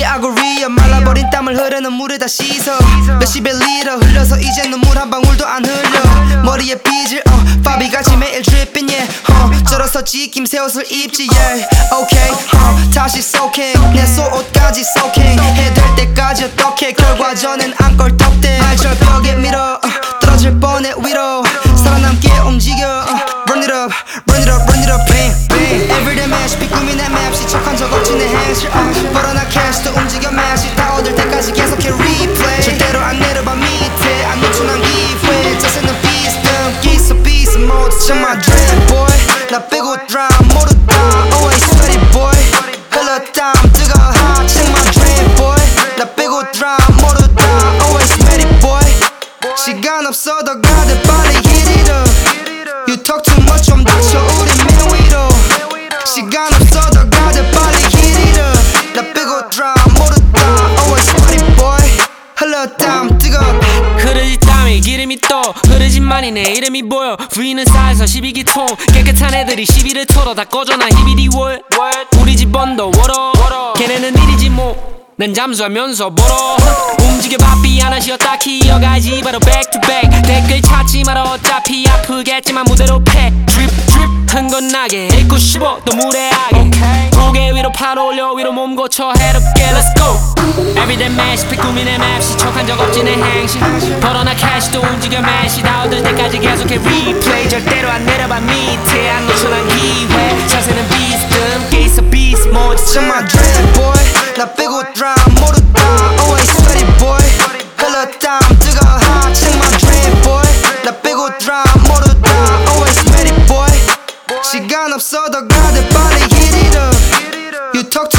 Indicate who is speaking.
Speaker 1: Yeah, I agree. 말라버린 땀을 흐르는 물에 다 씻어 몇십의 리터 흘려서 이제 눈물 한 방울도 안 흘려 머리에 빗을 파비같이 매일 dripping yeah 저러서 지김 새 옷을 입지 yeah okay 다시 soaking 내 속옷까지 soaking 해될 때까지 어떡해 결과전엔 안 껄떡대 날 절벽에 밀어 떨어질 뻔해 위로 살아남게 움직여 Run it up, run it up, run it up bang, bang Everyday match 비꾸미 내 맵 시척한 적 없지 내 행실 벌어나 캐시도 움직여 match 다 얻을 때까지 계속해 replay 절대로 안 내려봐 밑에 안 놓쳐 난 기회 자세는 비스듬 기서 비스 모드 정말 dream boy 나 빼고 drown 모두 다 always sweaty boy 흘러 땀 뜨거워 정말 dream boy 나 빼고 drown 모두 다 always sweaty boy 시간 없어 더 가득 빨리 hit it up You talk too much 좀 닥쳐 우리 맨 위로 시간 없어 더 가득 빨리 hit it up 나 빼고 drown 모두 다 always sweaty boy 흘러 땀 뜨거워
Speaker 2: 흐르지 땀이 기름이 또 흐르지만이 내 이름이 보여 부위는 쌓여서 12기통 깨끗한 애들이 시비를 털어 다 꺼져 난 히비디 월 우리 집 언더 워러 걔네는 일이지 뭐 난 잠수하면서 벌어 움직여 바삐 하나 쉬었다 키어가지 바로 back to back 댓글 찾지 마라 어차피 아프겠지만 무대로 패 drip 흥건나게 읽고 씹어 또 무례하게 고개 위로 팔 올려 위로 몸 고쳐 head up get let's go Everyday match 비꾸미 내 맵 시척한 적 없지 내 행실 벌어나 캐시도 움직여 match 다 얻을 때까지 계속해 replay 절대로 안 내려봐 밑에 안 놓쳐 난 기회 자세는 비스듬 게이서 비스 모드
Speaker 1: 정말 dream boy 나 빼고 drown 모두 다 always sweaty boy 흘러 땀 뜨거워 정말 dream boy 나 빼고 drown 모두 다 always sweaty boy 시간 없어 더 가득 빨리 hit it up You talk